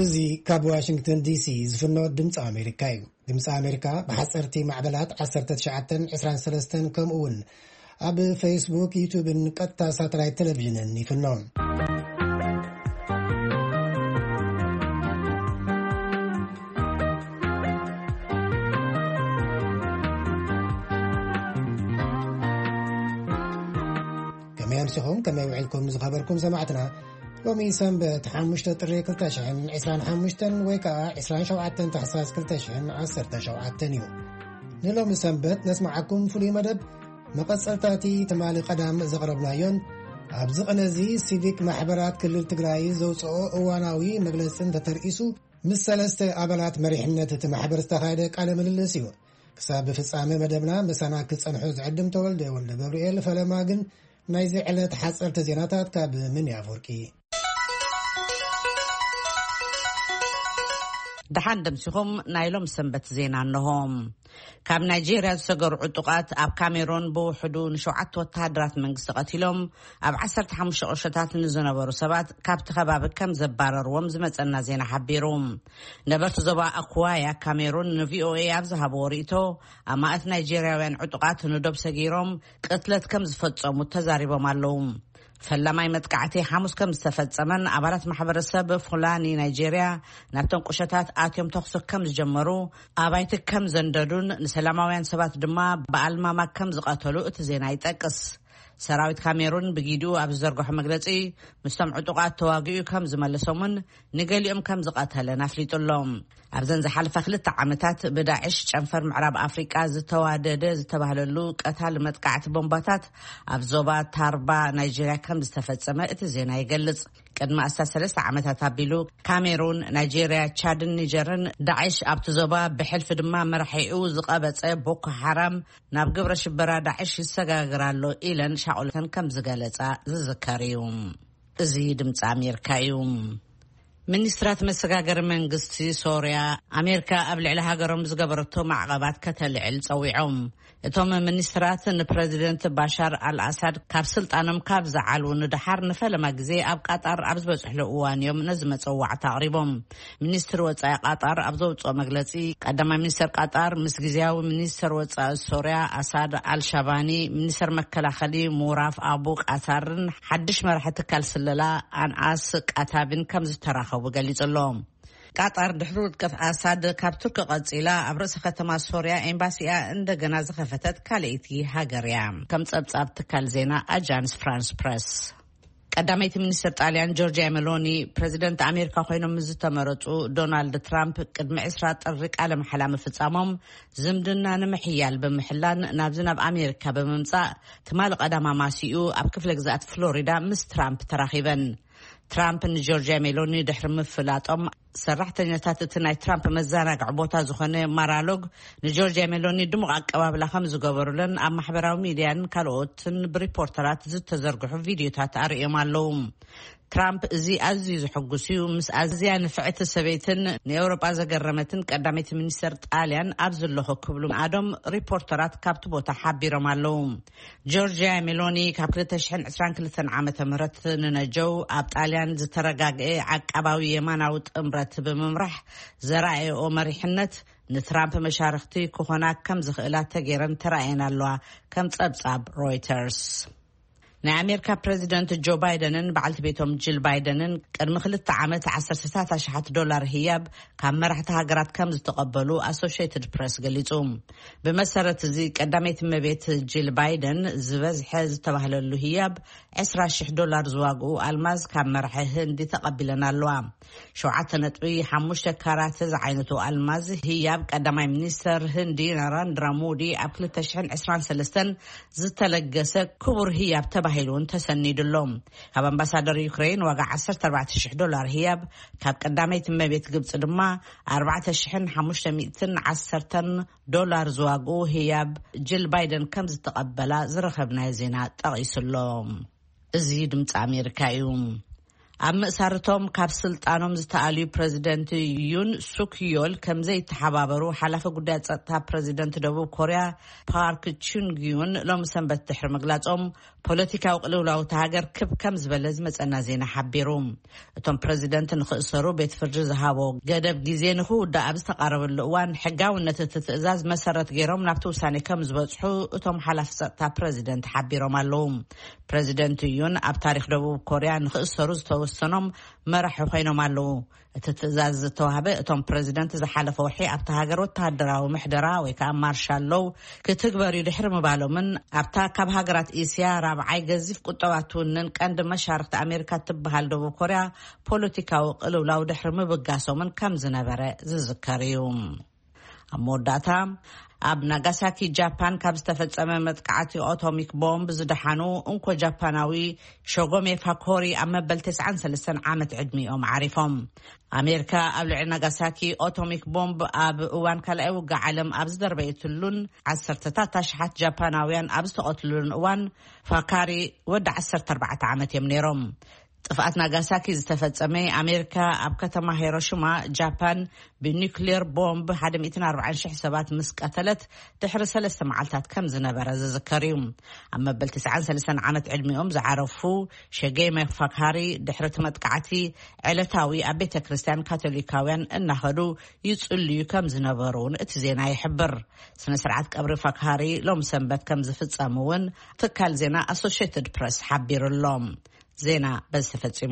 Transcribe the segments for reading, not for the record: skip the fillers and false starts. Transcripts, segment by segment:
እዙ ካብ ዋሽንግተን ዲሲ ዝፍኖ ድምፂ ኣሜሪካ እዩ። ድምፂ ኣሜሪካ ብሓፀርቲ ማዕበላት 1923 ከምኡውን ኣብ ፌስቡክ ዩቱብን ቀጥታ ሳተላይት ቴሌቪዥንን ይፍኖ። ከመይ ኣምሲኹም ከመይ ውዒልኩም ዝኸበርኩም ሰማዕትና ሎሚ ሰንበት 5 ጥሪ 2025 ወይ ከዓ 27 ታሕሳስ 2017 እዩ። ንሎሚ ሰንበት ነስማዓኩም ፍሉይ መደብ መቐፀልታቲ ትማሊ ቀዳም ዘቕረብናዮን ኣብዚ ቅነዚ ሲቪክ ማሕበራት ክልል ትግራይ ዘውፅኦ እዋናዊ መግለፅን ተተርኢሱ ምስ 3 ኣባላት መሪሕነት እቲ ማሕበር ዝተኻየደ ቃለ ምልልስ እዩ። ክሳብ ፍጻሜ መደብና ምሳና ክጸንሑ ዝዕድም ተወልደ ወልደ ገብርኤል ፈለማ ግን ናይዚ ዕለት ሓፀርቲ ዜናታት ካብ ምን ያፈርቂ دحان دمسيخم نايلوم سنبت زينا النهم كاب نيجيريا سجر عطقات أب كاميرون بوحدون شوعت وتهدرات من قصتهم أب 15 قرشتات نزنا برسبات كاب تخباب كم زبارر ومزمت أن زينا حبيروم نبرت زبا أقوايا كاميرون VOA أبزها بوريتو أما أث نيجيريا وين عطقات ندوب سجيروم قتلت كم زفتصو متزاربة مالوم فلما يمتقعتي حموس كم استفدسمن عبارات محبر السب فلاني نيجيريا نبتن قشتات آتيوم تخصو كم زجمرو آبايتك كم زنددون نسلاماوين سبات دما بألماما كم زقاتلو اتزينا يتأكس سراويت كاميرون بجيدو أبزرقو حمقلتي مستمعو تقات تواقيو كم زمالسومن نقاليوم كم زقاتها فليتو اللوم أبزن زحال فخلت عمتات بداعش جنفر معراب أفريقيا زتوادد زتبهللو قتال متقعت بومباتات أبزوبات تاربا نيجيريا كم زتفتصم اتزينا يقلص قدما أساس 3 عمتات أبيلو كاميرون نيجيريا تشادن نيجرن داعش أبتزوبا بحلف دما مرحيو زقابت بوكو حرام ناب قبر شبرا داعش يساقاقرالو إلن شعولتن كم زقالتا زذكاريوم زيد متس أميركايوم منسترات مسقاقر منقستي سوريا أمريكا قبل على هاقرهم زقبرتو معقبات كتلعل صويعهم اتوم منسترات البريزيدنت بشار الأسد كاب سلطانم كاب زعلو ندحار نفلما قزي أب قطر أبز بزحلو اوان يوم نزمة صوع تقريبهم منستر وطاي قطر أبزوطو مقلتي قدم منستر قطر مسقزياو منستر وطاي سوريا أسد الشاباني منستر مكلاخلي موراف أبو قطرن حدش مرحتك السللا عن آس قطابين كم زتراخ وقاليت اللهم قطر دحرود كف أساد كابتوك قصيلا أبرز ختما سوريا إمباسيا عند جناز خفتت كاليتي هاجريا كم تصاب تكال زينا أجانس فرانس بريس قداميت منستر طاليان جورجيا ميلوني بريزيدنت أمريكا خوينو مزتمرطو دونالد ترامب قدم إسرات الرق على محلام فتصامهم زمدنا نمحيال بمحلان نابزناب أمريكا بممصاء تمال قداما ماسيو أب كفل جزات فلوريدا مس ترامب تراخيبا ترامب جورجيا ميلوني دحر مفلاطم سرحتنيتات تناي ترامب مزانق عبوتا زخنه مارالوج نجورجيا ميلوني دمق عقباب لخم زغبرلن ام محبراو ميديان كالوتن بريبورترات زتزرغحو فيديوتات اريم اللوم ترامب زي عزيز حقوسيو مس ازيان فعت سبيتن نيوروبا زغرمتن قداميت منستر طاليان ابزلو كبلو ادم ريبورترات كابتبوتا حبيرم اللوم جورجيا ميلوني كابتن 2022 عامه مرت ننجو اب طاليان زترغاغي عقباوي يماناو امرت بممرح زراعي او مريحنت نترامب مشارختي كوخنا كم زخيلات تغيرن تراينا لوا كم صبصاب رويترز نأمريكا بريزيدنت جو بايدنن بعلت بيتهم جيل بايدنن قدم 2 عامات $10,000 هياب كم مرحت هاجرات كم تقبلوا أسوشيتد بريس قليتهم بمسارة زي قدمت مبيت جيل بايدن زبز حز تبهللو هياب $10,000 زواجو الماز كم مرح هندي تقبلنا اللوام شو عتنطبي 5 كارات عينتو الماز هياب قدم منستر هندي ناراندرا مودي أبل 2023 زتلقس كبر هياب هيلون تسند اللوم هب امباسادور يوكرين وقع $14,000 هياب كاب قداميت مبيت قبص دما $4,510 زواجو هياب جيل بايدن كم تقبلا زرخبنا زينا تقيس اللوم زيد مت أمريكا يوم ኣብ ምእሳርቶም ካብ ስልጣኖም ዝተኣልዩ ፕሬዚደንት ዩን ሱክዮል ከም ዘይተሓባበሩ ሓላፈ ጉዳይ ጸጥታ ፕሬዚደንት ደቡብ ኮርያ ፓርክ ቹንግዩን ሎም ሰንበት ድሕሪ ምግላጾም ፖለቲካዊ ቅልውላው ሃገር ከም ዝበለ ዝመጸና ዜና ሓቢሩ እቶም ፕሬዚደንት ንኽእሰሩ ቤት ፍርዲ ዝሃቦ ገደብ ግዜ ንኽውዳእ ኣብ ዝተቃረበሉ እዋን ሕጋውነት እቲ ትእዛዝ መሰረት ገይሮም ናብቲ ውሳኔ ከም ዝበጽሑ እቶም ሓላፊ ጸጥታ ፕሬዚደንት ሓቢሮም ኣለዉ ፕሬዚደንት ዩን ኣብ ታሪክ ደቡብ ኮርያ ንኽእሰሩ ዝተወሰኖም መራሒ ኮይኖም ኣለዉ እቲ ትእዛዝ ዝተዋህበ እቶም ፕሬዚደንት ዝሓለፈ ወርሒ ኣብቲ ሃገር ወተሃደራዊ ምሕደራ ወይ ከዓ ማርሻል ሎው ክትግበር ድሕሪ ምባሎምን ኣብታ ካብ ሃገራት ኤስያ ራብዓይ ገዚፍ ቁጠባትውንን ቀንዲ መሻርክቲ ኣሜሪካ ትበሃል ደቡብ ኮርያ ፖለቲካዊ ቅልውላው ድሕሪ ምብጋሶምን ከም ዝነበረ ዝዝከር እዩ ኣብ መወዳእታ ኣብ ናጋሳኪ ጃፓን ካብ ዝተፈጸመ መጥቃዕቲ ኣቶሚክ ቦምብ ዝደሓኑ እንኮ ጃፓናዊ ሾጎሜ ፋኮሪ ኣብ መበል 93 ዓመት ዕድሚኦም ዓሪፎም ኣሜሪካ ኣብ ልዕሊ ናጋሳኪ ኣቶሚክ ቦምብ ኣብ እዋን ካልኣይ ውግእ ዓለም ኣብ ዝደርበየትሉን 10 ሽሓት ጃፓናውያን ኣብ ዝተቐትሉን እዋን ፋካሪ ወዲ 14 ዓመት እዮም ነይሮም ጥፍኣት ናጋሳኪ ዝተፈጸመ ኣሜሪካ ኣብ ከተማ ሂሮሺማ ጃፓን ብኒውክሊየር ቦምብ 140,000 ሰባት ምስ ቀተለት ድሕሪ 3 መዓልታት ከም ዝነበረ ዝዝከር እዩ ኣብ መበል 93 ዓመት ዕድሚኦም ዝዓረፉ ሾጎሜ ፋካሪ ድሕሪ መጥቃዕቲ ዕለታዊ ኣብ ቤተ ክርስቲያን ካቶሊካውያን እናኸዱ ይጽልዩ ከም ዝነበሩ እቲ ዜና ይሕብር ስነ ስርዓት ቀብሪ ፋካሪ ሎም ሰንበት ከም ዝፍጸም እውን ትካል ዜና ኣሶሺየትድ ፕሬስ ሓቢሩሎም ዜና በዝተፈጺሙ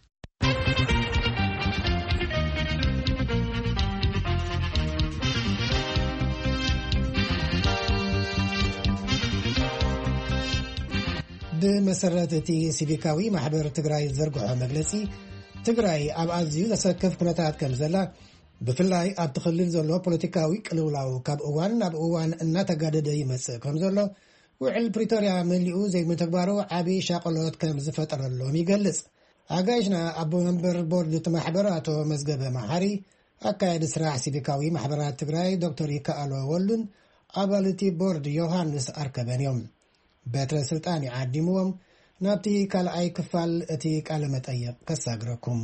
ብመሰረት እቲ ሲቪካዊ ማሕበር ትግራይ ዘርግሖ መግለጺ ትግራይ ኣብ ኣዝዩ ዘሰከፍ ኩነታት ከም ዘላ ብፍላይ ኣብ ትኽልል ዘሎ ፖለቲካዊ ቅልውላው ካብ እዋን ናብ እዋን እናተጋደደ ይመጽእ ከም ዘሎ ውዕል ፕሪቶሪያ መሊኡ ዘይምትግባሩ ዓብዪ ሻቆሎት ከም ዝፈጠረሎም ይገልጽ ኣጋይሽና ኣቦ መንበር ቦርድ እቲ ማሕበር ኣቶ መዝገበ መሓሪ ኣካየዲ ስራሕ ሲቪካዊ ማሕበራት ትግራይ ዶክተር ይከኣሎ ወሉን ኣባል እቲ ቦርድ ዮሃንስ ኣርከበን እዮም በትረ ስልጣን ይዓዲምዎም ናብቲ ካልኣይ ክፋል እቲ ቃለ መጠይቅ ከሳግረኩም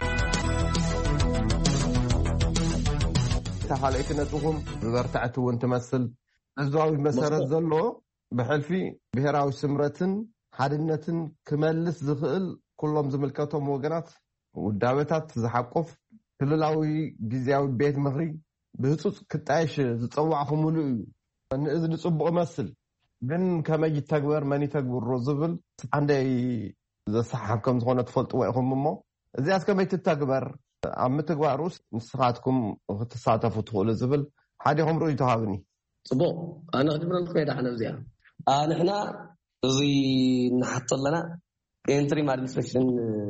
ተኻልእቲ ነጥኹም ዝበርታዕቲ እውን ትመስል ህዝባዊ መሰረት ዘሎ ብሕልፊ ብሄራዊ ስምረትን ሓድነትን ክመልስ ዝኽእል ኩሎም ዝምልከቶም ወገናት ውዳበታት ዝሓቆፍ ክልላዊ ጊዜያዊ ቤት ምኽሪ ብህፁፅ ክጣየሽ ዝፀዋዕ ሙሉ እዩ ንእዝ ንፅቡቕ መስል ግን ከመይ ይተግበር መን ይተግብሮ ዝብል አንደይ ዘሰሓብ ከም ዝኾነ ትፈልጥዎ ኢኹም እሞ እዚኣስ ከመይ ትተግበር ኣብ ምትግባር ውስጥ ንስኻትኩም ክትሳተፉ ትኽእሉ ዝብል ሓዲኹም ርእዩ ተሃብኒ ጽቡቕ ኣነ ክድብረን ከይዳ ሓነ እዚኣ ንሕና እዚ ንሓቶ ኣለና ኢንትሪም ኣድሚኒስትሬሽን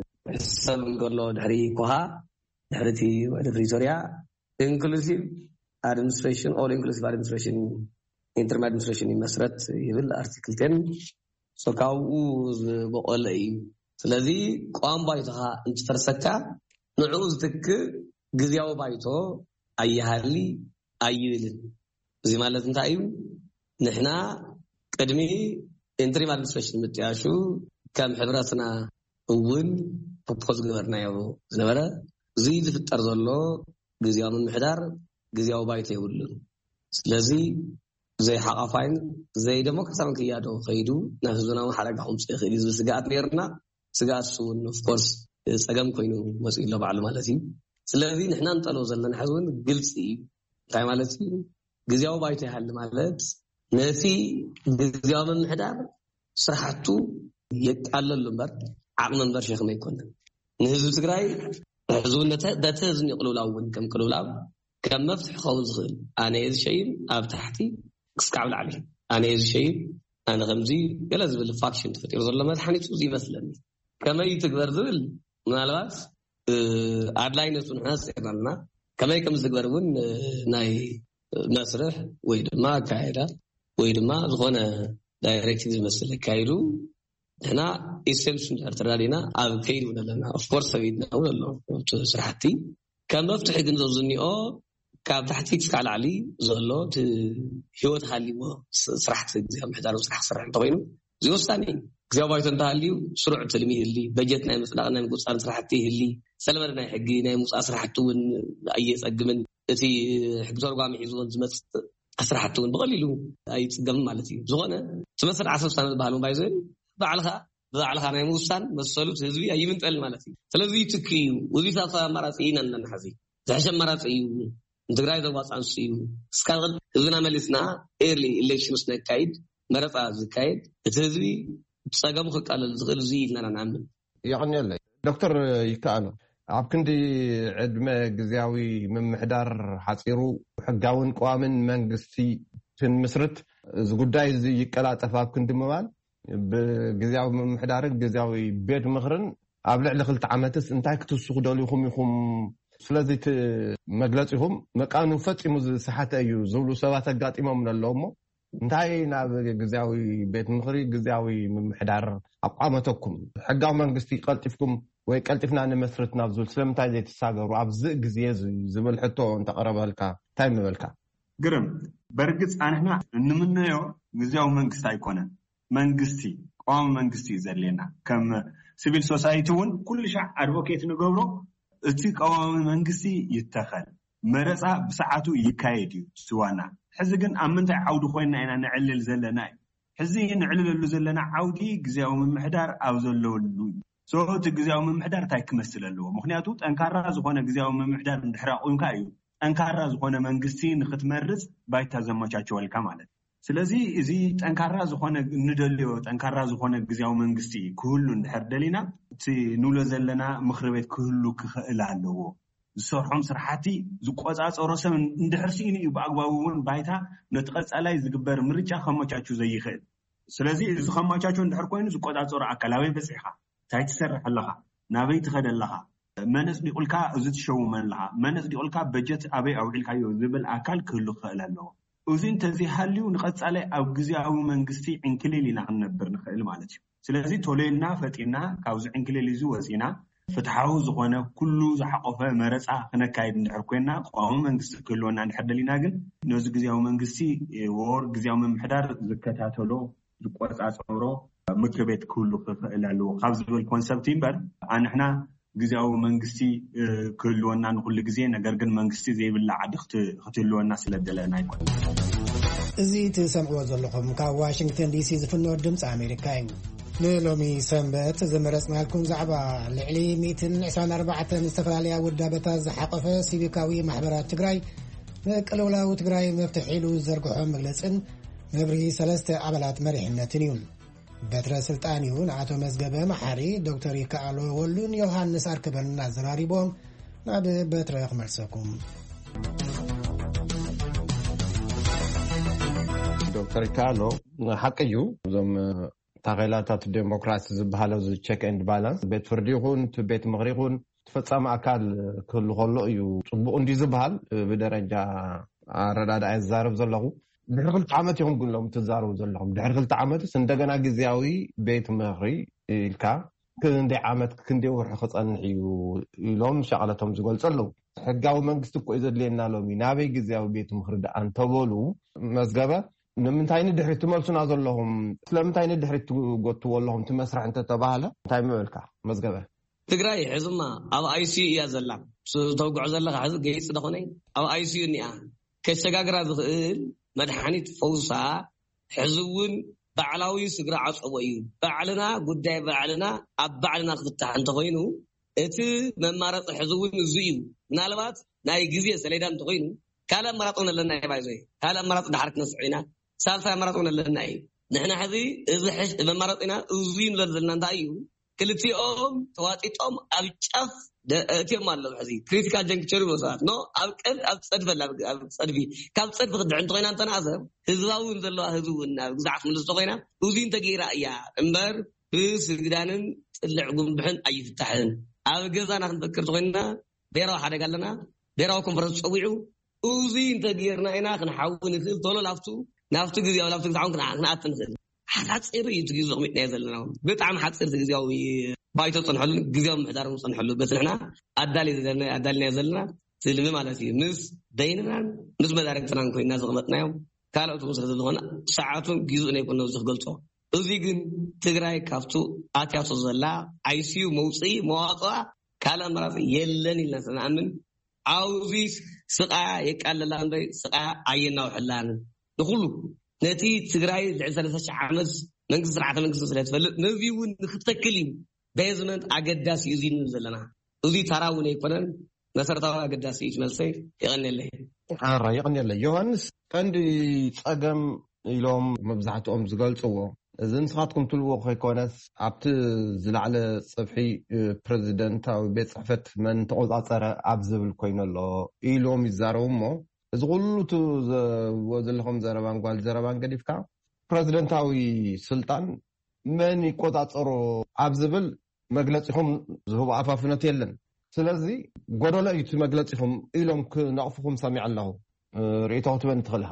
ሰብ እንገሎ ድሕሪ ኮሃ ድሕርቲ ወደ ፕሪቶሪያ ኢንክሉሲቭ ኣድሚኒስትሬሽን ኦል ኢንክሉሲቭ ኣድሚኒስትሬሽን ኢንትሪም ኣድሚኒስትሬሽን ይመስረት ይብል ኣርቲክል 10 ሰካው ዝበቆለ እዩ ስለዚ ቋም ባይቶኻ እንትፈርሰካ ንዑ ዝትክ ግዚያዊ ባይቶ ኣየሃሊ ኣይብልን እዚ ማለት እንታይ እዩ ንሕና ቅድሚ ኢንትሪም ኣድሚኒስትሬሽን ምጥያሹ ከም ሕብረትና እውን ፕሮፖዝ ገበርናዮ ዝነበረ እዚ ዝፍጠር ዘሎ ግዚያዊ ምምሕዳር ግዚያዊ ባይቶ ይብሉን ስለዚ ዘይ ሓቃፋይን ዘይ ዴሞክራሲያዊ ክያዶ ከይዱ ናብ ህዝብናዊ ሓደጋ ከምፅእ ይኽእል እዩ ስጋኣት ነርና ስጋኣት እውን ኦፍ ኮርስ ፀገም ኮይኑ መፅኡ ኢሎ ባዕሉ ማለት እዩ ስለዚ ንሕና እንጠልቦ ዘለና ሕዚ እውን ግልፂ እዩ እንታይ ማለት እዩ ግዚያዊ ባይቶ ይሃሊ ማለት ነቲ ግዚያዊ ምምሕዳር ስራሕቱ የቃለሉ እምበር ዓቕሚ እምበር ሸክሚ ኣይኮነን ንህዝቢ ትግራይ ሕዝብነት ዳተ ህዝቢ ቅልውላው እውን ከም ቅልውላው ከም መፍትሒ ክኸውን ዝኽእል ኣነ እየ ዝሸይም ኣብ ታሕቲ ክስካዕ ብላዕሊ ኣነ እየ ዝሸይም ኣነ ከምዚ ገለ ዝብል ፋክሽን ተፈጢሩ ዘሎ መድሓኒቱ እዚ ይመስለኒ ከመይ ትግበር ዝብል ምናልባት ኣድላይነቱ ንሕና ፅዕና ኣለና ከመይ ከም ዝግበር እውን ናይ መስርሕ ወይ ድማ ኣካይዳ ወይ ድማ ዝኾነ ዳይሬክቲቭ ዝመስል ኣካይዱ ንሕና ኢሴንሽን ተራዲና ኣብ ከይዱ ኣለና ኦፍ ኮርስ ሰቢድና እውን ኣሎ ስራሕቲ ከም መፍትሒ ግን ዘዝኒኦ ካብ ታሕቲ ክሳብ ላዕሊ ዘሎ ሂወት ሃሊዎ ስራሕቲ ግዚያዊ ምሕዳር ስራሕ ስራሕ እንተኮይኑ እዚ ወሳኒ ግዜያዊ ባይቶ እንተሃልዩ ስሩዕ ትልሚ ይህሊ በጀት ናይ ምጽዳቅ ናይ ምቁጻር ስራሕቲ ይህሊ ሰለመር ናይ ሕጊ ናይ ምውጻእ ስራሕቲ እውን ኣየጸግምን እቲ ሕጊ ተርጓሚ ሒዙን ዝመጽእ ስራሕቲ እውን ብቐሊሉ ኣይጽገምን ማለት እዩ ዝኾነ ትመስል 10 ሰነ ዝበሃል ባይዞ ባዕልኻ ናይ ምውሳን መሰሉት ህዝቢ ኣይምንጠል ማለት እዩ ስለዚ ትክዩ ወዚታት ኣማራጺ ኢና እንናሓዚ ዝሕሸ ኣማራጺ እዩ ትግራይ ዘዋጻንስ እዩ እስካብ ህዝብና መሊስና ኤርሊ ኢሌክሽንስ ነካይድ መረፃ ዝካይድ እቲ ህዝቢ ጸገሙ ክቃለል ዝኽእል እዚ ኢልና ንኣምን ይቕንየለ ዶክተር ይከኣሉ ኣብ ክንዲ ዕድመ ግዝያዊ ምምሕዳር ሓፂሩ ሕጋውን ቀዋምን መንግስቲ ትንምስርት እዚ ጉዳይ እዚ ይቀላጠፍ ኣብ ክንዲ ምባል ብግዝያዊ ምምሕዳርን ግዝያዊ ቤት ምኽርን ኣብ ልዕሊ 2 ዓመትስ እንታይ ክትውስኹ ደልይኹም ኢኹም ስለዚ መግለፂኹም መቃኑ ፈፂሙ ዝሰሓተ እዩ ዝብሉ ሰባት ኣጋጢሞም ኣለዎ እሞ እንታይ ናብ ግዝያዊ ቤት ምኽሪ ግዝያዊ ምምሕዳር ኣቋመተኩም ሕጋዊ መንግስቲ ቀልጢፍኩም ወይ ቀልጢፍና ንመስርት ናብ ዝብል ስለምንታይ ዘይተሳገሩ ኣብዚ ግዜ ዝብል ሕቶ እንተቐረበልካ እንታይ ምበልካ ግርም በርግጽ ኣንሕና እንምንዮ ግዝያዊ መንግስቲ ኣይኮነን መንግስቲ ቋሚ መንግስቲ ዘለና ከም ሲቪል ሶሳይቲ እውን ኩሉ ሻዕ ኣድቮኬት ንገብሮ እቲ ቋሚ መንግስቲ ይተኸል መረፃ ብሰዓቱ ይካየድ እዩ ስዋና ሕዚ ግን ኣብ ምንታይ ዓውዲ ኮይና ኢና ንዕልል ዘለና ሕዚ ንዕልለሉ ዘለና ዓውዲ ግዝያዊ ምምሕዳር ኣብ ዘለውሉ ሰውት ግዝያዊ ምምሕዳር እንታይ ክመስል ኣለዎ ምክንያቱ ጠንካራ ዝኾነ ግዝያዊ ምምሕዳር እንድሕር ቆምካ እዩ ጠንካራ ዝኾነ መንግስቲ ንኽትመርጽ ባይታ ዘመቻቸወልካ ማለት ስለዚ እዚ ጠንካራ ዝኾነ ንደልዮ ጠንካራ ዝኾነ ግዝያዊ መንግስቲ ክህሉ እንድሕር ደሊና እቲ ንብሎ ዘለና ምክሪ ቤት ክህሉ ክኽእል ኣለዎ ዝሰርሖም ስራሕቲ ዝቆጻጸሮ ሰብ እንድሕር ሲኢኑ እዩ ብኣግባቡ እውን ባይታ ነቲ ቀጻላይ ዝግበር ምርጫ ከመቻቹ ዘይኽእል ስለዚ እዚ ከመቻቹ እንድሕር ኮይኑ ዝቆጻጸሮ ኣካላዊ በጽሒኻ እንታይ ትሰርሕ ኣለኻ ናበይ ትኸድ ኣለኻ መነጽ ዲቁልካ እዚ ትሸውም ኣለኻ መነጽ ዲቁልካ በጀት ኣበይ ኣውዒልካዮ ዝብል ኣካል ክህሉ ክኽእል ኣለዎ እዚ እንተዘይሃልዩ ንቐጻላይ ኣብ ግዝያዊ መንግስቲ ዕንክሊል ኢና ክንነብር ንኽእል ማለት እዩ ስለዚ ቶሎልና ፈጢና ካብዚ ዕንክሊል እዚ ወፂና ፍትሓዊ ዝኾነ ኩሉ ዝሓቆፈ መረፃ ክነካይድ እንድሕር ኮይና ቋሚ መንግስቲ ክህልወና እንድሕር ደሊና ግን ነዚ ግዝያዊ መንግስቲ ወር ግዝያዊ ምምሕዳር ዝከታተሎ ዝቆጻጸሮ ምክር ቤት ክህሉ ክኽእል ኣለዎ ካብ ዝብል ኮንሰፕት እምበር ኣንሕና ግዝያዊ መንግስቲ ክህልወና ንኩሉ ግዜ ነገር ግን መንግስቲ ዘይብላ ዓዲ ክትህልወና ስለደለና ይኮን እዚ ትሰምዕዎ ዘለኹም ካብ ዋሽንግተን ዲሲ ዝፍኖ ድምፂ ኣሜሪካ እዩ ንሎሚ ሰንበት ዝመረፅናልኩም ዛዕባ ልዕሊ 124 ዝተፈላለያ ውዳበታት ዝሓቆፈ ሲቪካዊ ማሕበራት ትግራይ ንቅልውላዊ ትግራይ መፍትሒ ኢሉ ዘርግሖ መግለፅን መብርሂ 3 ኣባላት መሪሕነትን እዩ በትረ ስልጣን እዩ ንኣቶ መዝገበ መሓሪ ዶክተር ይከኣሎ ወሉን ዮሃንስ ኣርክበን ኣዘራሪቦም ናብ በትረ ክመልሰኩም ዶክተር ይከኣሎ ሓቂ እዩ እዞም ታገላታት ዲሞክራሲ ዝበሃለው ቼክ ኤንድ ባላንስ ቤት ፍርዲ ይኹን ቤት ምኽሪ ይኹን ተፈጻሚ ኣካል ክህሉ ከሎ እዩ ጽቡቕ እንዲ ዝበሃል ብደረጃ ኣረዳድኣ ዝዛረብ ዘለኹ ድሕሪ 2 ዓመት ይኹም ግሎም ትዛረቡ ዘለኹም ድሕሪ 2 ዓመትስ እንደገና ግዝያዊ ቤት ምኽሪ ኢልካ ክንደይ ዓመት ክንደይ ወርሒ ክጸንሕ እዩ ኢሎም ሸቐለቶም ዝገልጹ ኣለዉ ሕጋዊ መንግስቲ እኮ እዩ ዘድልየና ሎሚ ናበይ ግዝያዊ ቤት ምኽሪ ደኣ እንተበሉ መዝገበ ንምንታይ ንድሕሪት ትመልሱና ዘለኹም ስለምንታይ ንድሕሪት ትጎትዎ ኣለኹም ትመስራሕ እንተተባሃለ እንታይ ምበልካ መዝገበ ትግራይ ሕዝማ ኣብ ኣይሲዩ እያ ዘላ ተውግዖ ዘለኻ ሕዚ ገይፅ ደኾነ ኣብ ኣይሲዩ እኒኣ ከሸጋግራ ዝኽእል መድሓኒት ፈውሳ ሕዚ እውን ባዕላዊ ስግራ ዓፀቦ እዩ ባዕልና ጉዳይ ባዕልና ኣብ ባዕልና ክፍታሕ እንተኮይኑ እቲ መማረፂ ሕዚ እውን እዚ እዩ ምናልባት ናይ ግዜ ሰሌዳ እንተኮይኑ ካልእ ኣማራፂ እውን ኣለና ባይዞ ካልእ ኣማራፂ ድሓር ክነስዑ ኢና ሳልሳይ ኣማራፂ እውን ኣለና እዩ ንሕና ሕዚ እዚ መማረፂና እዚ ንብለሉ ዘለና እንታይ እዩ ክልቲኦም ተዋጢጦም ኣብ ጫፍ እትዮም ኣለዉ ሕዚ ክሪቲካል ጀንክቸር ይወስዳት ኖ ኣብ ፀድፈላ ኣብ ፀድፊ ካብ ፀድፊ ክድዕን እንተኮይና እንተናእሰብ ህዝባዊ ዘለዋ ህዝቢ እውን ናብ ግዛዕት ምልስ እንተኮይና እዚ እንተገይራ እያ እምበር ብስግዳንን ጥልዕ ጉንብሕን ኣይፍታሕን ኣብ ገዛና ክንፈክር እንተኮይና ብሔራዊ ሓደጋ ኣለና ብሔራዊ ኮንፈረንስ ፀዊዑ እዚ እንተገይርና ኢና ክንሓውን ንኽእል ቶሎ ናብቲ ግዝያዊ ናብቲ ግዛዕውን ክንኣት ንኽእል ሓፂር እዩ እቲ ግዜ ቕሚጥና ዘለና ብጣዕሚ ሓፂር እቲ ግዝያዊ ባይቶ ፀንሐሉ ግዝያዊ ምሕዳር ፀንሐሉ በስ ንሕና ኣዳሊና ዘለና ስልሚ ማለት እዩ ምስ ደይንናን ምስ መዳርግትናን ኮይና ዝቕመጥናዮም ካልኦት ምስለ ዝኾነ ሰዓቱን ግዝኡን ኣይኮነ ዝኽገልፆ እዙይ ግን ትግራይ ካብቱ ኣትያቶ ዘላ አይሲዩ መውፅኢ መዋቅዓ ካል ኣመራፂ የለን ኢልና ስናምን አውዚ ስቃያ የቃለላ እንበይ ስቃያ አየናውሕላን ንኩሉ ነቲ ትግራይ ልዕል 30 ዓመት መንግስት ስርዓተ መንግስት ስለትፈልጥ ነዚውን ንክተክል ቤዝመንት አገዳሲ እዙይ ዘለና እዙይ ተራውን ኣይኮነን መሰረታዊ አገዳሲ መልሰይ ይቀነለይ ይቀነለይ ዮሐንስ ቀንዲ ፀገም ኢሎም መብዛሕትኦም ዝገልጽዎ እዚ ንስኻትኩም ትልዎ ከይኮነስ ኣብቲ ዝለዕለ ፀብሒ ፕሬዚደንታዊ ቤት ፅሕፈት መን ተቆፃፀረ ኣብ ዝብል ኮይነሎ ኢሎም ይዛረቡ እሞ እዚ ኩሉ ዘለኹም ዘረባን ጓል ዘረባን ገዲፍካ ፕሬዚደንታዊ ስልጣን መን ይቆፃፀሮ ኣብ ዝብል መግለፂኹም ዝህቡ ኣፋፍነት የለን ስለዚ ጎደሎ እዩ እቲ መግለፂኹም ኢሎም ክነቕፍኩም ሰሚዕ ኣለኹ ርእቶ ክትበን ትኽእልኻ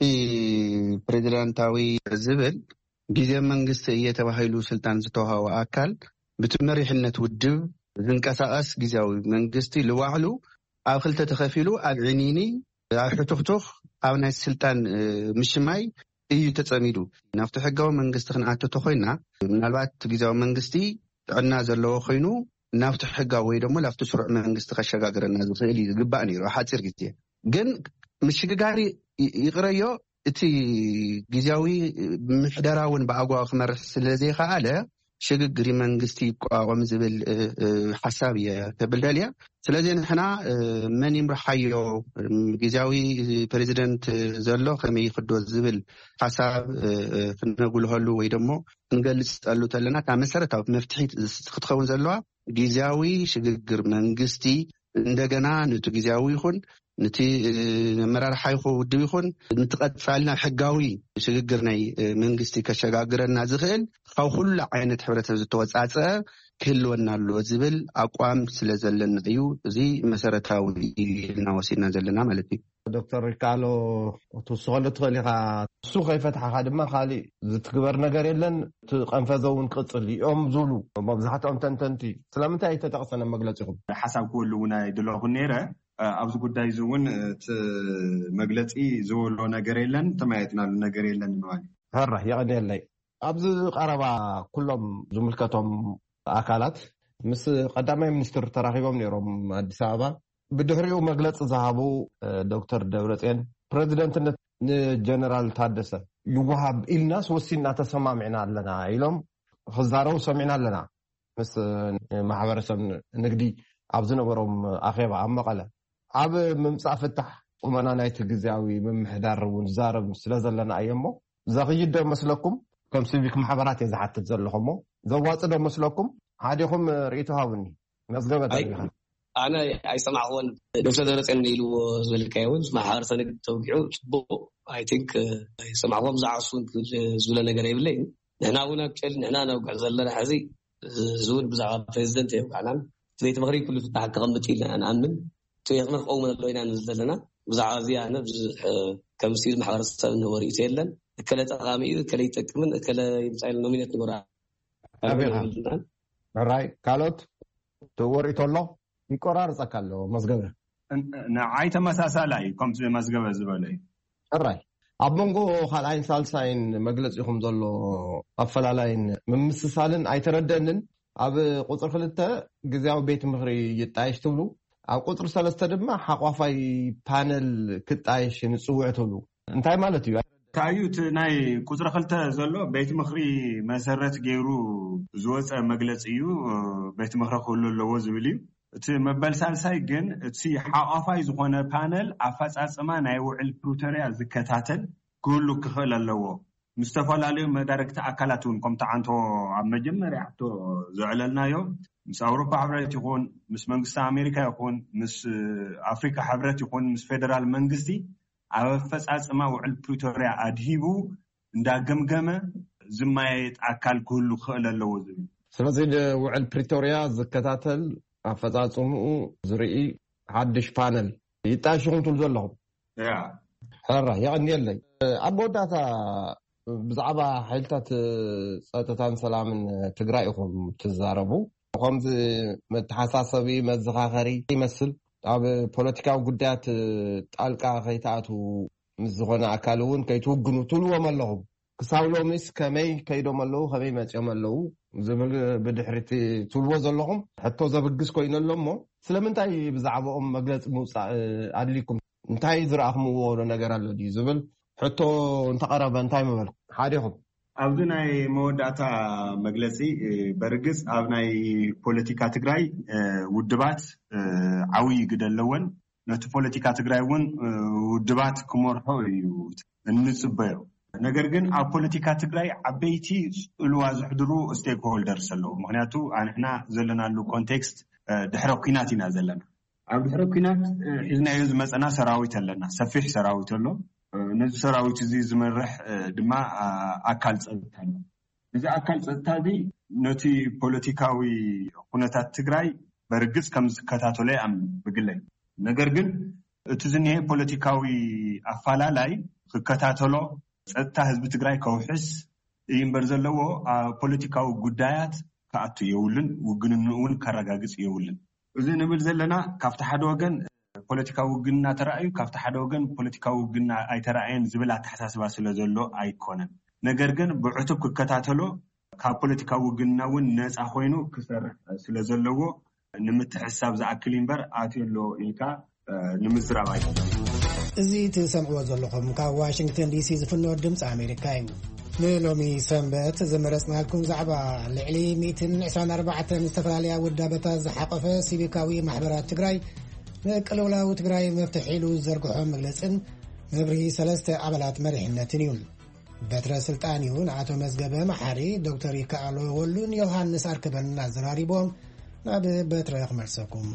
ፕሬዚደንታዊ ዝብል ጊዜ መንግስት እየተባሂሉ ስልጣን ዝተዋሃበ አካል ብትመሪሕነት ውድብ ዝንቀሳቀስ ጊዜያዊ መንግስቲ ልዋዕሉ ኣብ ክልተ ተኸፊሉ ኣብ ዕኒኒ ኣብ ሕቱኽቱኽ ኣብ ናይ ስልጣን ምሽማይ እዩ ተጸሚዱ ናብቲ ሕጋዊ መንግስቲ ክንኣትቶ ኮይና ምናልባት ጊዜያዊ መንግስቲ ጥዕና ዘለዎ ኮይኑ ናብቲ ሕጋዊ ወይ ደግሞ ናብቲ ስሩዕ መንግስቲ ከሸጋግረና ዝኽእል ዝግባእ ነይሩ ሓፂር ግዜ ግን ምሽግጋሪ ይቕረዮ እቲ ጊዜያዊ ምሕደራውን በአጓው ክመርሕ ስለዘይኸኣለ ሽግግሪ መንግስቲ ይቋቋም ዝብል ሓሳብ የተብልደልያ ስለዚ ንሕና መን ይምርሓዮ ጊዜያዊ ፕሬዚደንት ዘሎ ከመይ ይኽዶ ዝብል ሓሳብ ክነጉልኸሉ ወይ ደሞ ክንገልጸሉ ተለና እታ መሰረታዊ መፍትሒት ክትኸውን ዘለዋ ጊዜያዊ ሽግግር መንግስቲ እንደገና ነቲ ጊዜያዊ ይኹን ነቲ መራርሓ ውድብ ይኹን ንትቐጻልና ሕጋዊ ሽግግር ናይ መንግስቲ ከሸጋግረና ዝኽእል ካብ ኩሉ ዓይነት ሕብረተሰብ ዝተወጻጸ ክህልወና ኣሎ ዝብል አቋም ስለ ዘለና እዩ እዚ መሰረታዊ ኢልና ወሲድና ዘለና ማለት እዩ ዶክተር ሪካሎ ትውስኸሉ ትኽእል ኢኻ እሱ ከይፈትሓኻ ድማ ካሊእ ዝትግበር ነገር የለን ትቐንፈዘ እውን ክቕፅል እዮም ዝብሉ መብዛሕትኦም ተንተንቲ ስለምንታይ ተጠቕሰነ መግለፂኹም ሓሳብ ክህሉ እውን ኣይደለኹ ነይረ ኣብዚ ጉዳይ እዚ እውን እቲ መግለፂ ዝብሎ ነገር የለን ተማያየጥናሉ ነገር የለን ንባል ሕራ ይቐኒየለይ ኣብዚ ቀረባ ኩሎም ዝምልከቶም ኣካላት ምስ ቀዳማይ ሚኒስትር ተራኺቦም ነይሮም ኣዲስ ኣበባ ብድሕሪኡ መግለፂ ዝሃቡ ዶክተር ደብረፅዮን ፕሬዚደንትነት ንጀነራል ታደሰ ይወሃብ ኢልናስ ወሲና ተሰማሚዕና ኣለና ኢሎም ክዛረቡ ሰሚዕና ኣለና ምስ ማሕበረሰብ ንግዲ ኣብ ዝነበሮም ኣኼባ ኣብ መቐለ ኣብ ምምፃእ ፍታሕ ቁመና ናይቲ ግዜያዊ ምምሕዳር እውን ዛረብ ስለ ዘለና እየ እሞ ዘኽይድ ዶ መስለኩም ከም ሲቪክ ማሕበራት እየ ዝሓትት ዘለኹም ዘዋፅእ ዶ መስለኩም ሓዲኹም ርእቶ ሃቡኒ መዝገበ ታሪኻ ኣነ ኣይሰማዕኹን ዶክተር ደብረፅዮን ኢልዎ ዝብልካ እውን ማሕበረሰብ ንግዲ ተወጊዑ ፅቡቕ ኣይ ቲንክ ኣይሰማዕኹም ዝዓሱ ዝብለ ነገር የብለይ ንሕና እውን ኣክቸሊ ንሕና ነውግዕ ዘለና ሕዚ ዝውን ብዛዕባ ፕሬዚደንት የውግዕናን ቤት ምኽሪ ኩሉ ፍታሕ ክቐምጥ ኢልና ንኣምን ቤት ምኽሪ ክኸውን ኣሎ ኢና ዘለና ብዛዕባ እዚ ኣነ ከም ሲቪል ማሕበረሰብ ንወሪእቱ የለን እከለ ጠቃሚ እዩ እከለ ይጠቅምን እከለ ይምፃኢሉ ኖሚኔት ንጎራ ሕራይ ካልኦት ተወሪእቶ ኣሎ ይቆራርፀካ ኣሎ መዝገበ ንዓይ ተመሳሳላይ ከምቲ መዝገበ ዝበለ እዩ ሕራይ ኣብ መንጎ ካልኣይን ሳልሳይን መግለፂኹም ዘሎ ኣፈላላይን ምምስሳልን ኣይተረድአንን ኣብ ቁፅሪ 2 ጊዜያዊ ቤት ምኽሪ ይጣየሽ ትብሉ ኣብ ቁፅሪ 3 ድማ ሓቋፋይ ፓነል ክጣየሽ ንፅውዕ ትብሉ እንታይ ማለት እዩ ታዩ እቲ ናይ ቁፅሪ 2 ዘሎ ቤት ምኽሪ መሰረት ገይሩ ዝወፀ መግለፂ እዩ ቤት ምኽሪ ክህሉ ኣለዎ ዝብል እዩ እቲ መበል ሳልሳይ ግን እቲ ሓቋፋይ ዝኾነ ፓነል ኣፈፃፅማ ናይ ውዕል ፕሪቶሪያ ዝከታተል ክህሉ ክኽእል ኣለዎ ምስ ዝተፈላለዩ መዳርግቲ ኣካላት እውን ከምቲ ዓንቶ ኣብ መጀመርያ ዓቶ ዝዕለልናዮ ምስ ኣውሮፓ ሕብረት ይኹን ምስ መንግስቲ ኣሜሪካ ይኹን ምስ ኣፍሪካ ሕብረት ይኹን ምስ ፌደራል መንግስቲ ኣብ ኣፈፃፅማ ውዕል ፕሪቶሪያ ኣድሂቡ እንዳገምገመ ዝማየጥ ኣካል ክህሉ ክኽእል ኣለዎ ዝብል ስለዚ ውዕል ፕሪቶሪያ ዝከታተል ኣፈፃፅምኡ ዝርኢ ሓድሽ ፓነል ይጣየሽኹም ትብሉ ዘለኹም ሕራ ይቐኒየለይ ኣብ መወዳእታ ብዛዕባ ሓይልታት ፀጥታን ሰላምን ትግራይ ኢኹም ትዛረቡ ከምዚ መተሓሳሰቢ መዘኻኸሪ ይመስል ኣብ ፖለቲካዊ ጉዳያት ጣልቃ ከይተኣቱ ምስ ዝኾነ ኣካል እውን ከይትውግኑ ትብልዎም ኣለኹም ክሳብ ሎሚስ ከመይ ከይዶም ኣለዉ ከመይ መፅኦም ኣለዉ ዝብል ብድሕሪት ትብልዎ ዘለኹም ሕቶ ዘብግስ ኮይኑ ኣሎ እሞ ስለምንታይ ብዛዕባኦም መግለፂ ምውፃእ ኣድሊኩም እንታይ ዝረኣኽምዎ ነገር ኣሎ ድዩ ዝብል ሕቶ እንተቐረበ እንታይ ምበልኩ ሓዲኹም ኣብዚ ናይ መወዳእታ መግለፂ በርግፅ ኣብ ናይ ፖለቲካ ትግራይ ውድባት ዓብይ ግደ ኣለወን ነቲ ፖለቲካ ትግራይ እውን ውድባት ክመርሖ እዩ እንፅበዮ ነገር ግን ኣብ ፖለቲካ ትግራይ ዓበይቲ ጽልዋ ዝሕድሩ ስቴክ ሆልደርስ ኣለዉ ምክንያቱ ኣንሕና ዘለናሉ ኮንቴክስት ድሕረ ኩናት ኢና ዘለና ኣብ ድሕረ ኩናት ሒዝናዮ ዝመፀና ሰራዊት ኣለና ሰፊሕ ሰራዊት ኣሎ ነዚ ሰራዊት እዚ ዝመርሕ ድማ ኣካል ፀጥታ ኣሎ እዚ ኣካል ፀጥታ እዚ ነቲ ፖለቲካዊ ኩነታት ትግራይ በርግፅ ከም ዝከታተሎ እየ ብግለይ ነገር ግን እቲ ዝኒሄ ፖለቲካዊ ኣፈላላይ ክከታተሎ ፀጥታ ህዝቢ ትግራይ ከውሕስ እዩ እምበር ዘለዎ ፖለቲካዊ ጉዳያት ከኣቱ የውልን ውግንንኡ እውን ከረጋግፅ የውልን እዚ ንብል ዘለና ካብቲ ሓደ ወገን ፖለቲካዊ ውግንና ተራእዩ ካብቲ ሓደ ወገን ፖለቲካዊ ውግንና ኣይተራእየን ዝብል ኣተሓሳስባ ስለ ዘሎ ኣይኮነን ነገር ግን ብዕቱብ ክከታተሎ ካብ ፖለቲካዊ ውግንና እውን ነፃ ኮይኑ ክሰርሕ ስለ ዘለዎ ንምትሕሳብ ዝኣክል እምበር ኣትየሎ ኢልካ ንምዝራብ ኣይኮነን እዚ ትሰምዕዎ ዘለኹም ካብ ዋሽንግተን ዲሲ ዝፍኖ ድምፂ ኣሜሪካ እዩ ንሎሚ ሰንበት ዝመረፅናልኩም ዛዕባ ልዕሊ 124 ዝተፈላለያ ውዳበታት ዝሓቐፈ ሲቪካዊ ማሕበራት ትግራይ ንቅልውላዊ ትግራይ መፍትሒ ኢሉ ዝዘርግሖ መግለፅን መብርሂ 3 ኣባላት መሪሕነትን እዩ በትረ ስልጣን እዩ ንኣቶ መዝገበ መሓሪ ዶክተር ይከኣሎ ወሉን ዮሃንስ ኣርከበን ኣዘራሪቦም ናብ በትረ ክመልሰኩም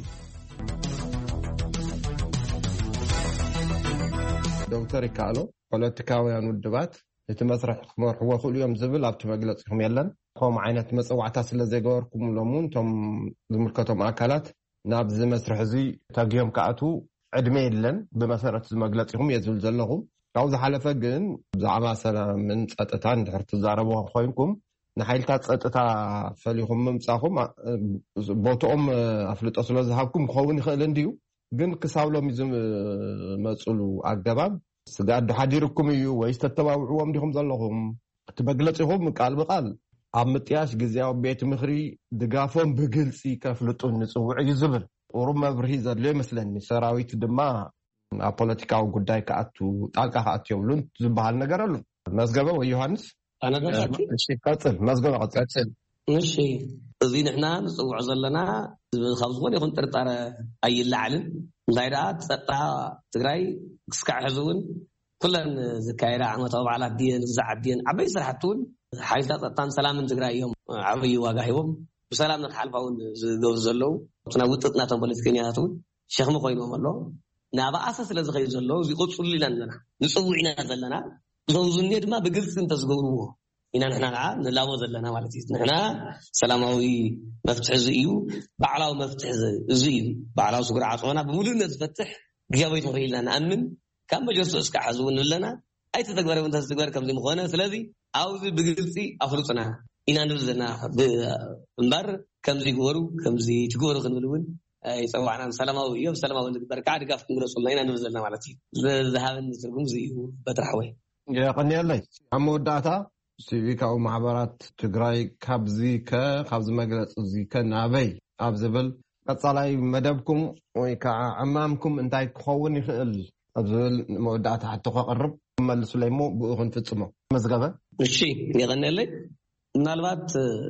ዶክተር ይከኣሎ ፖለቲካውያን ውድባት እቲ መስርሕ ክመርሕዎ ክእሉ እዮም ዝብል ኣብቲ መግለፂኹም የለን ከምኡ ዓይነት መፅዋዕታ ስለ ዘይገበርኩም ሎምን እቶም ዝምልከቶም ኣካላት ናብዚ መስርሕ እዚ ተግዮም ከኣቱ ዕድመ የለን ብመሰረት መግለፂኹም እየ ዝብል ዘለኹ ካብኡ ዝሓለፈ ግን ብዛዕባ ሰላምን ፀጥታን ድሕሪ ትዛረብዎ ኮይንኩም ንሓይልታት ፀጥታ ፈሊኹም ምምፃኹም ቦትኦም ኣፍልጦ ስለ ዝሃብኩም ክኸውን ይኽእል እንድዩ ግን ክሳብ ሎሚ ዝመፅሉ ኣገባብ ስጋዱ ሓዲርኩም እዩ ወይ ዝተተባብዕዎም ዲኹም ዘለኹም እቲ መግለፂኹም ቃል ብቃል ኣብ ምጥያሽ ግዜያዊ ቤት ምክሪ ድጋፎም ብግልፂ ከፍልጡ ንፅውዕ እዩ ዝብል ቁሩብ መብርሂ ዘድልዮ ይመስለኒ ሰራዊት ድማ ኣብ ፖለቲካዊ ጉዳይ ከኣቱ ጣልቃ ከኣቱ የብሉን ዝበሃል ነገር ኣሎ መዝገበ ወይ ዮሃንስ ቀፅል መዝገበ ቀፅል እሺ እዚ ንሕና ንፅውዕ ዘለና ካብ ዝኾነ ይኹን ጥርጣረ ኣይላዓልን እንታይ ደኣ ፀጥታ ትግራይ ክስካዕ ሕዚ እውን ኩለን ዝካየዳ ዓመታዊ በዓላት ድየን ዝዛዓብ ድየን ዓበይ ስራሕቲ እውን ሓይልታት ፀጥታን ሰላምን ትግራይ እዮም ዓብይ ዋጋ ሂቦም ብሰላም ንክሓልፋ እውን ዝገብሩ ዘለዉ እና ውጥጥ ናቶም ፖለቲከኛታት እውን ሸኽሚ ኮይኖም ኣሎ ናብኣሰ ስለ ዝኸዩ ዘለዉ ዝቕፅሉ ኢና ዘለና ንፅውዕ ኢና ዘለና ዝውዝኔ ድማ ብግልፂ እንተዝገብርዎ ኢና ንሕና ከዓ ንላቦ ዘለና ማለት እዩ ንሕና ሰላማዊ መፍትሒ እዚ እዩ በዓላዊ መፍትሒ እዚ እዩ በዓላዊ ስጉር ዓፅዋና ብምሉእነት ዝፈትሕ ግዜያዊ ቤት ምክሪ ኢልና ንኣምን ካብ መጀርሱ እስካዕ ሕዚ እውን ኣለና ኣይተተግበረ እውን ተዝትግበር ከምዚ ምኾነ ስለዚ ኣብዚ ብግልፂ ኣፍልጡና ኢና ንብል ዘለና እምበር ከምዚ ይግበሩ ከምዚ ትግበሩ ክንብል እውን ይፀዋዕናን ሰላማዊ እዮም ሰላማዊ ንግበር ከዓ ድጋፍ ክንግለፀልና ኢና ንብል ዘለና ማለት እዩ ዝሃበኒ ትርጉም እዚ እዩ በጥራሕወይ የቐኒየለይ ኣብ መወዳእታ ሲቪካዊ ማሕበራት ትግራይ ካብዚ መግለፂ እዚ ናበይ ኣብ ዝብል ቀፃላይ መደብኩም ወይ ከዓ ዕማምኩም እንታይ ክኸውን ይኽእል ኣብ ዝብል መወዳእታ ሕቶ ከቕርብ መልሱለይ ሞ ብኡ ክንፍፅሞ መዝገበ እሺ የቐኒየለይ ምናልባት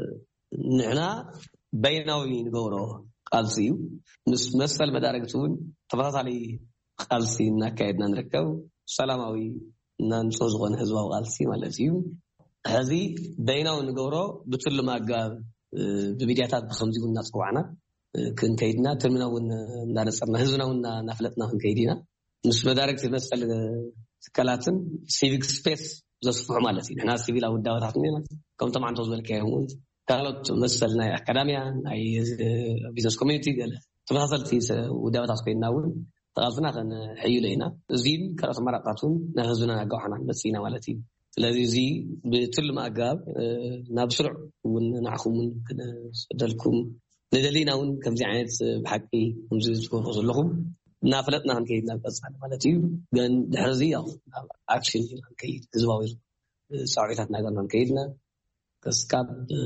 ንሕና በይናዊ ንገብሮ ቃልሲ እዩ ምስ መሰል መዳረግቲ እውን ተመሳሳሊ ቃልሲ እናካየድና ንርከብ ሰላማዊ እናንፅሆ ዝኾነ ህዝባዊ ቃልሲ ማለት እዩ ሕዚ በይናዊ ንገብሮ ብትልም ኣገባብ ብሚድያታት ብከምዚ እውን እናፅዋዕና ክንከይድና ትርምና እውን እናነፀርና ህዝብና እውን እናፍለጥና ክንከይድ ኢና ምስ መዳረግቲ መሰል ትካላትን ሲቪክ ስፔስ ዘስፍሑ ማለት እዩ ንሕና ሲቪላዊ ውዳበታት ኒና ከምቶም ዓንቶ ዝበልካዮም እውን ካልኦት መሰል ናይ ኣካዳምያ ናይ ቢዝነስ ኮሚኒቲ ገለ ተመሳሰልቲ ውዳበታት ኮይና እውን ተቃልስና ክንሕይሉ ኢና እዚን ካልኦት ኣማራፅታት እውን ናብ ህዝብና ኣጋውሓና ንመፅእ ኢና ማለት እዩ ስለዚ እዚ ብትልም ኣገባብ ናብ ስሩዕ እውን ንዓኹም እውን ክነስደልኩም ንደሊና እውን ከምዚ ዓይነት ብሓቂ ከምዚ ዝገብሮ ዘለኹም እናፍለጥና ክንከይድ ናብ ቀፃሊ ማለት እዩ ግን ድሕሪ እዚ ያው ኣክሽን ክንከይድ ህዝባዊ صعوبات نقدر نكيدنا كسكاب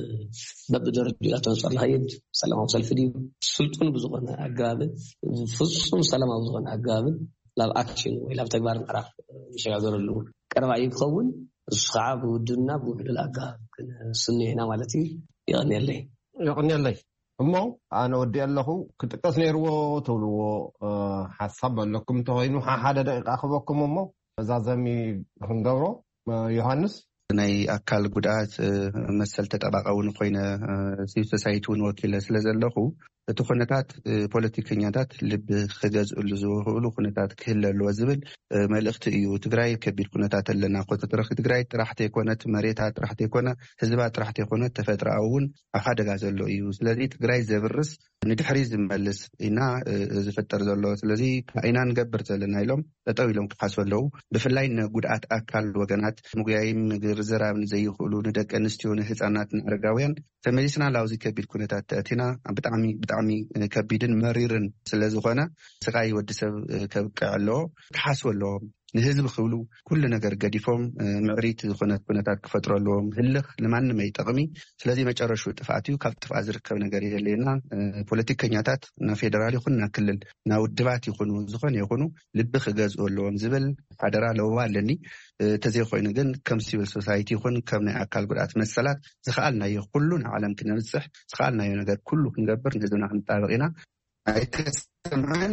ببدرجات نصل هيد سلام وصل فيديو سلطون بزغنا أجابل فصون سلام وزغنا أجابل لا أكشن ولا بتكبر نعرف شغال اللون كرما يكون الصعاب ودنا بقول الأجاب سني هنا مالتي يعني اللي እሞ ኣነ ወዲ ኣለኹ ክጥቀስ ነይርዎ ተብልዎ ሓሳብ ኣለኩም ተወይኑ ሓደ ደቂቃ ክበኩም እሞ እዛዘሚ ክንገብሮ ዮሃንስ ናይ ኣካል ጉድኣት መሰል ተጠባቃውን ኮይነ ሲቪል ሶሳይቲ ውን ወኪለ ስለ ዘለኹ እቲ ኩነታት ፖለቲከኛታት ልብ ክገዝእሉ ዝኽእሉ ኩነታት ክህልዎ ዝብል መልእኽቲ እዩ ትግራይ ከቢድ ኩነታት ኣለና ቁጥጥር ትግራይ ጥራሕቲ ይኮነት መሬታት ጥራሕቲ ይኮነ ህዝባት ጥራሕቲ ይኮነ ተፈጥሮአውን ኣብ ሓደጋ ዘሎ እዩ ስለዚ ትግራይ ዘብርስ ንድሕሪ ዝመልስ ኢና ዝፈጠር ዘሎ ስለዚ አይና ንገብር ዘለና ኢሎም ጠጠው ኢሎም ክሓስበለው ብፍላይ ንጉድኣት ኣካል ወገናት ሙግያይም ግርዝራብ ዘይኽእሉ ንደቂ ኣንስትዮ ንህፃናትን ኣረጋውያን ተመሊስና ላውዚ ከቢድ ኩነታት ተእቲና ብጣዕሚ ከቢድን መሪርን ስለዝኾነ ስቃይ ወዲሰብ ከብቅዕ ኣለዎ ክሓስበለው ንህዝብ ክብሉ ኩሉ ነገር ገዲፎም ምዕሪት ዝኾነት ኩነታት ክፈጥረሎም ህልኽ ለማንም አይጠቅሚ ስለዚ መጨረሹ ጥፋት እዩ ካብ ጥፋት ዝርከብ ነገር የለና ፖለቲከኛታት ና ፌደራል ይኹን ና ክልል ና ውድባት ይኹኑ ዝኾነ ይኹኑ ልብ ክገዝኡሎም ዝብል ሓደራ ለዋ ኣለኒ ተዘይ ኮይኑ ግን ከም ሲቪል ሶሳይቲ ይኹን ከም ናይ ኣካል ጉድኣት መሰላት ዝኽኣልናዮ ኩሉ ንዓለም ክንበፅሕ ዝኽኣልናዮ ነገር ኩሉ ክንገብር ንህዝብና ክንጣበቂና ኣይተሰማን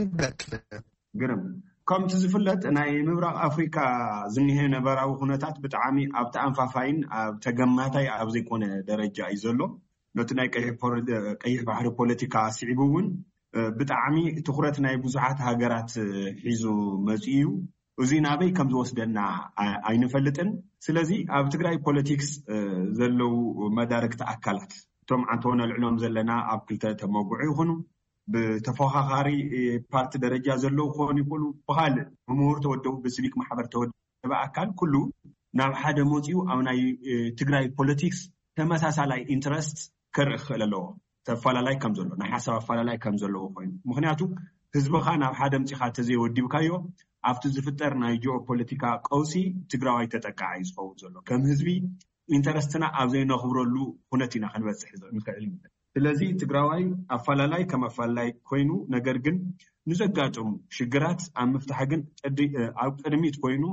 ግርም ከምቲ ዝፍለጥ ናይ ምብራቕ ኣፍሪካ ዝኒሄ ነበራዊ ኩነታት ብጣዕሚ ኣብ ተኣንፋፋይን ኣብ ተገማታይ ኣብ ዘይኮነ ደረጃ እዩ ዘሎ ነቲ ናይ ቀይሕ ባሕሪ ፖለቲካ ስዒቡ እውን ብጣዕሚ ትኩረት ናይ ብዙሓት ሃገራት ሒዙ መፅኡ እዚ ናበይ ከም ዝወስደና ኣይንፈልጥን ስለዚ ኣብ ትግራይ ፖለቲክስ ዘለው መዳርክቲ ኣካላት እቶም ዓንተወነ ልዕሎም ዘለና ኣብ ክልተ ተመጉዑ ይኹኑ بتفاخري بارت درجة زلوا خون يقولوا بحال أمور تودوا بسبيك محبر تودوا أكل كله نام حدا موتيو أو ناي تجراي politics تمساس على interest كرخ للو تفعل كم زلوا نحسب فعل كم زلوا خون مخنياتو حزب خان أو حدا متخات زي ودي بكايو أفتو زفتر ناي جو politica قوسي تجراي تتكعيز فوق زلوا كم حزبي interestنا أبزين نخبرلو خنتينا خنبت حزب متكلم ስለዚህ ትግራዋይ ኣፈላላይ ከም ኣፈላላይ ኮይኑ ነገር ግን ንዘጋጥሙ ሽግራት ኣብ ምፍታሕ ግን ኣብ ቅድሚት ኮይኑ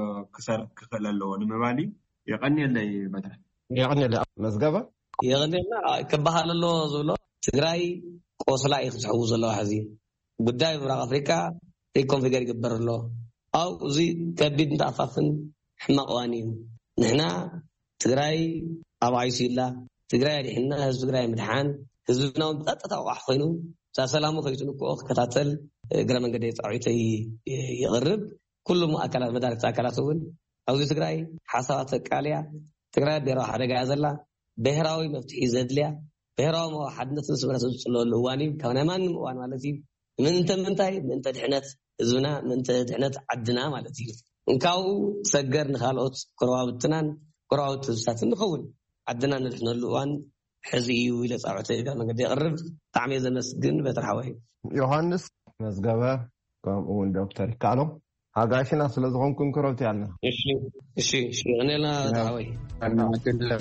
ክኽእል ኣለዎ ንምባሊ የቀኒየለይ በትረ የቀኒየለይ መዝገበ የቀኒየና ክበሃል ኣሎ ዝብሎ ትግራይ ቆስላ እዩ ክስሕቡ ዘለዎ ሕዚ ጉዳይ ምብራቕ ኣፍሪካ ሪኮንፊገር ይግበር ኣሎ ኣብ እዚ ከቢድ እንተኣፋፍን ሕማቕ እዋን እዩ ንሕና ትግራይ ኣብ ኣይሲላ تجري إحنا هز تجري مدحان هزنا بتتوقع خينو سلامو خيتون كوخ كتاتل جرام قديت عيتي يغرب كل ما أكلات مدارك أكلاتون أو تجري حصلت كاليا تجري بيروح على جازلا بهراوي مفتوح زدليا بهراو ما حدنا تنسبنا سلسلة الواني كمان ما وان مالتي من تاي من تدحنت هزنا من تدحنت عدنا مالتي نكاو سجر نخالوت كرواب التنان كرواب تساتن نخون عدنا نحن اللوان حزي ولا صارت إذا ما قد يقرب طعمي إذا مسجن بترحوي يوحنس مسجوا كم أول دكتور كانوا هاجاشنا سلزهم كن كروتي عنا إشي أنا لا ترحوي أنا أكيد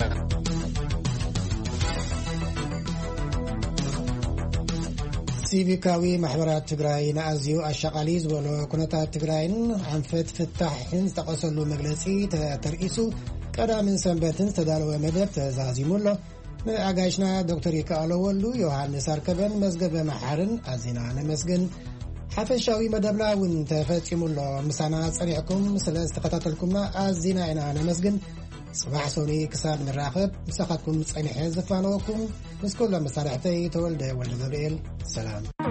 سيفيكاوي محبرات تجراين أزيو الشقاليز ولو كنتا تجراين عن فتح تقصلوا مجلسي ترئيسو قد من سنبتن تدالوا مدب تزازيمولو أغاشنا دكتور يكالو ولو يوحنس أركبن مزقب محارن أزينان مسقن حفشاوي مدبلا وانتفتيمولو مسانا صريحكم سلاستقطاتلكمنا أزينان مسقن صباح سوني كساب من الراقب مساقاتكم صيني حزفانوكم مسكولا مسارحتي تولد ولد ذبيل سلام